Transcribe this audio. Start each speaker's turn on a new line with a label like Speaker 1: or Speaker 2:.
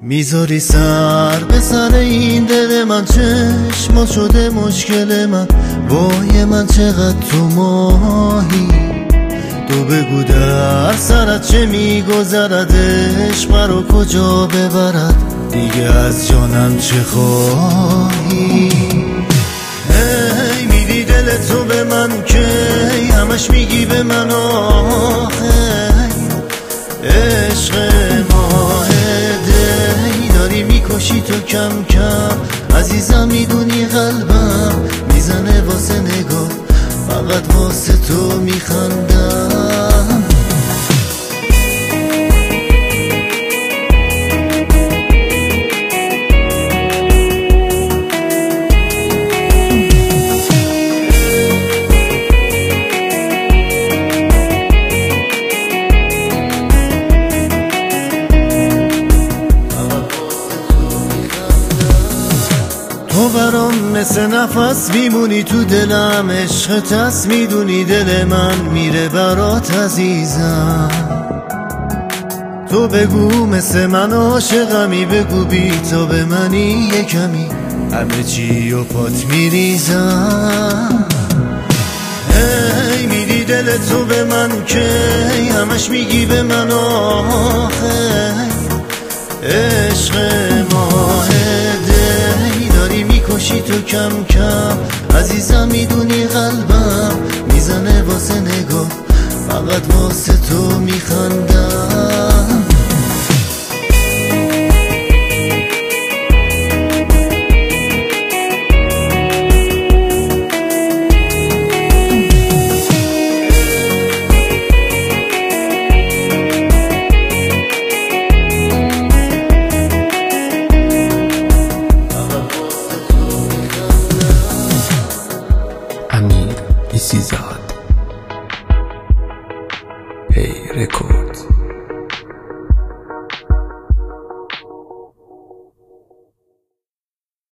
Speaker 1: میذاری سر به سر این دل من، چشما شده مشکل من. وای من چقدر تو ماهی، تو بگو در سرت چه میگذرد، عشق رو کجا ببرد، دیگه از جانم چه خواهی. هی میدی دل تو به من که همش میگی به من آخه عشق ماه دی، داری میکشی تو کم کم عزیزم، میدونی قلبم میزنه واسه نگاه، فقط واسه تو میخندم. تو برام مثل نفس میمونی تو دلم، عشقت هست میدونی دل من میره برات عزیزم. تو بگو مثل من عاشقمی، بگو بی تو به منی یکمی، همه چی و پات میریزم. هی میدی دل تو به من که همش میگی به من آخه عشق ماه دی، داری میکشی تو کم کم عزیزم، میدونی قلبم میزنه واسه نگاه، فقط واسه تو میخندم.
Speaker 2: Amir Isizad Hey Records.